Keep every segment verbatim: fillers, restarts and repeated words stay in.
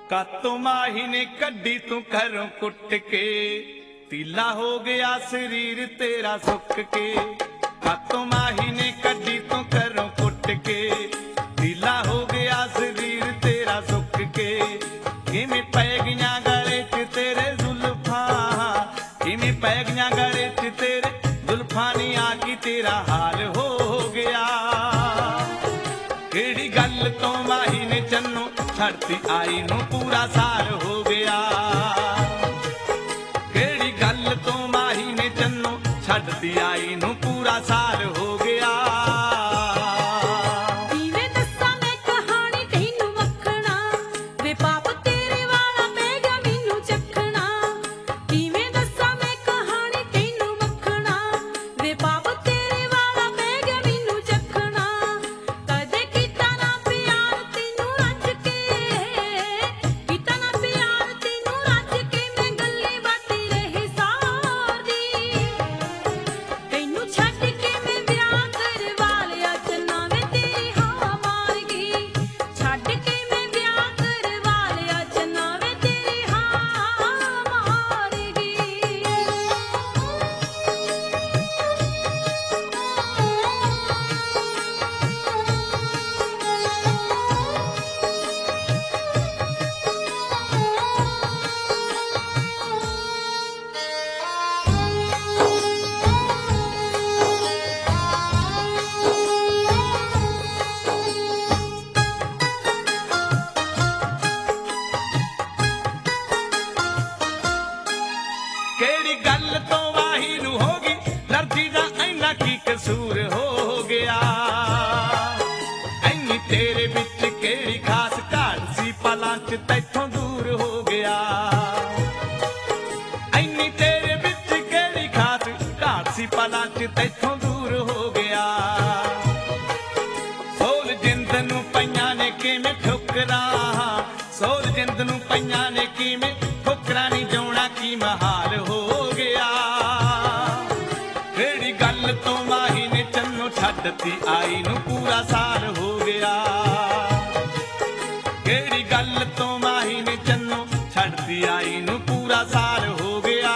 कातों माही ने कड्डी तू घरों कुट के, तीला हो गया शरीर तेरा सुक के। कातों माही ने कड्डी तू घरों कुट के, तीला हो गया शरीर तेरा सुक के। किवें पै गईयां गले च तेरे जुल्फां, किवें पै गईयां गले च तेरे जुल्फां नी आकी तेरा हाल हो गया। केड़ी गल तो माही ने चन्नों छड़ती आई नू पूरा साल हो गया। केड़ी गल तो माही ने चन्नों छड़ती आई नू पूरा साल हो गया। केड़ी गल तो वाही नू होगी लड़दी दा इन्ना की कसूर हो गया। इन्नी तेरे विच केड़ी खास घाट सी पलां च तैथों दूर हो गया। इन्नी तेरे विच केड़ी खास घाट सी पलां च तैथों दूर हो गया। सोल जिंद नू पईयां ने किवें ठोकरां, सोल जिंद नू पईयां ने किवें ठोकरां नी जाउणा की महाल हो गया। केड़ी गल तो माही ने चन्नों छड्डती आई नू पूरा साल हो गया। केड़ी गल तो माही ने चन्नों छड्डती आई नू पूरा साल हो गया।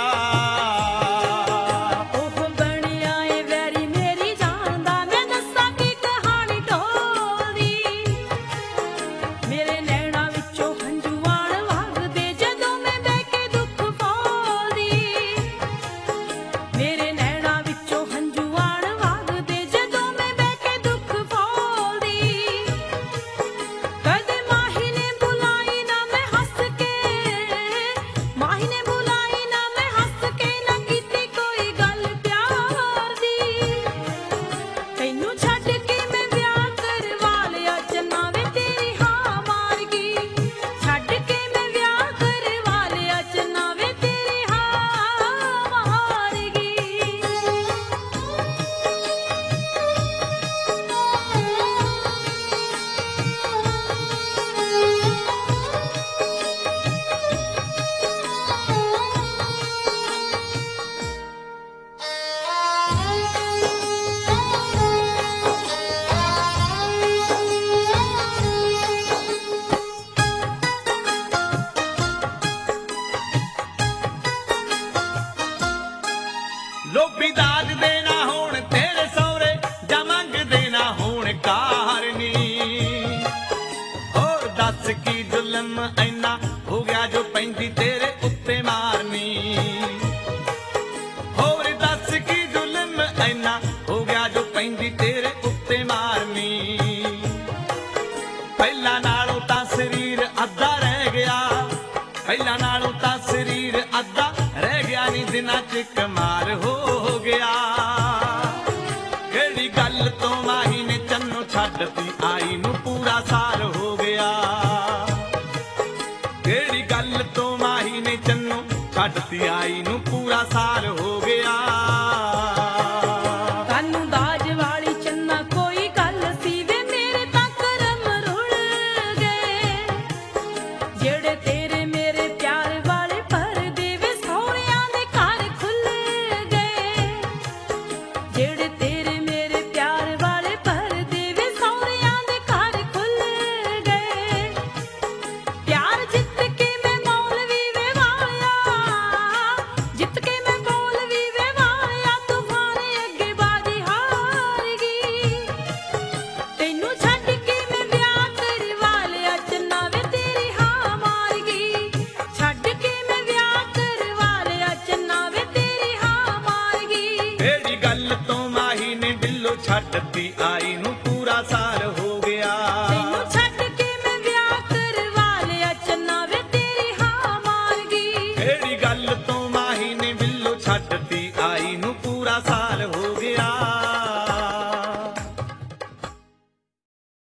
लोभी दाज देना होण तेरे सौरे जा मंग देना होण कारनी। और दस की जुल्म ऐना हो गया जो पैंदी तेरे उत्ते मारनी। और दस की जुल्म ऐना हो गया जो पैंदी तेरे उत्ते मारनी। पहला नालों तां शरीर अद्धा रह गया, पहला नालों तां शरीर अद्धा रह गया नी दिनां च कमाल हो गया। केड़ी गल तो माही ने चन्नों छड्डती आई नू पूरा साल हो गया। केड़ी गल तो माही ने चन्नों छड्डती आई नू पूरा साल हो